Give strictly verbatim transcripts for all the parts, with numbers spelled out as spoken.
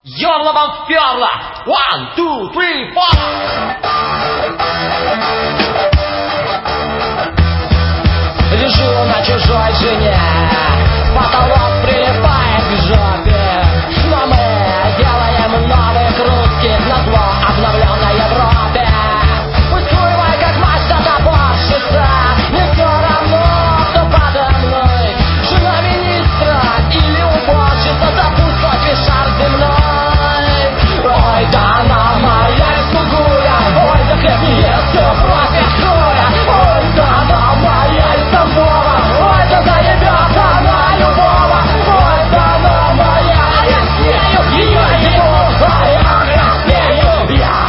Ёрла вам вперла! One, two, three, four! Лежу на чужой жене, потолок прилипает к жопе, но мы делаем новых русских на зло обновленной Европе. Пусть хуевай, как мастер топорщится, не все равно, кто подо мной. Жена министра или уборщица, да пусть хоть весь шар земной. Ой, да она моя слугуя, ой, да хлеб не ест, все против кроя. Ой, да она моя из Тамбова, ой, да заебет она любого. Ой, да она моя, а я с нею, ее ебу, а я краснею, я.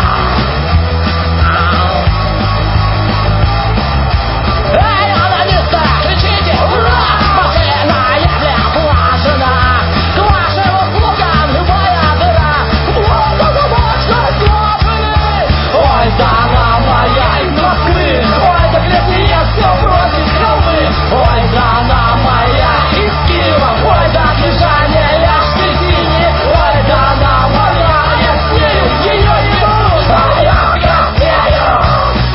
Эй, анонисты, кричите, ура! Машина, если оплачена, к вашим услугам любая дыра. Вот это мощно слопанный. Ой, да она моя из Москвы, ой, да хлеб не ест, все против халвы. Ой, да она моя из Киева, ой, да движение я в Щетине. Ой, да она моя, я с нею, ее ебу, а я краснею.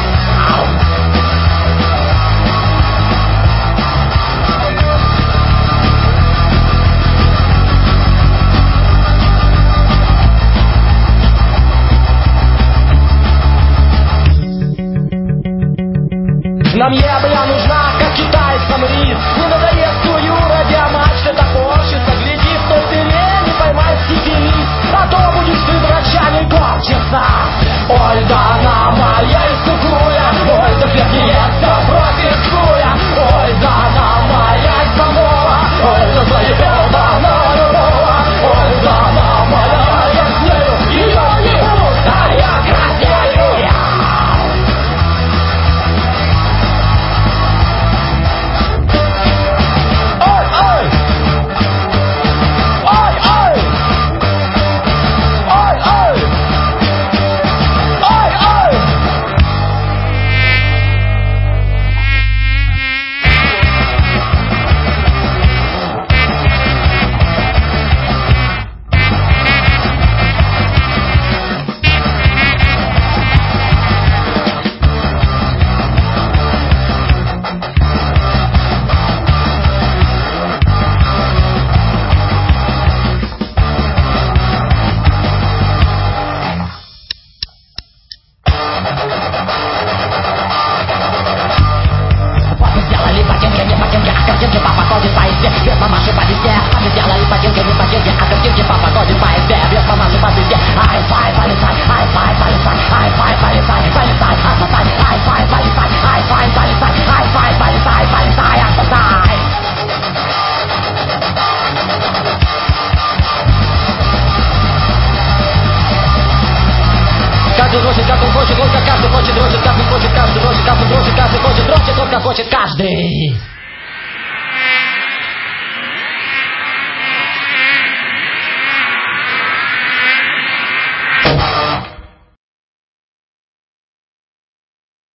Нам ебля нужна, как китайцам рис. Не надоест у Юра диамат, что топорщится. Гляди в той дыре, не поймай сифилис, а то будешь ты дрочами корчиться. Ой, да она моя из Кукуя, ой, да хлеб не ест, все против хуя. Ой, да она моя из Тамбова, ой, да заебет она любого. Ой, да она моя, я с нею, ее ебу, а я краснею, я. Каждый дрочит, каждый хочет, только каждый хочет дрочит, каждый хочет, каждый дрочит, каждый дрочит, каждый хочет дрочит, только хочет каждый.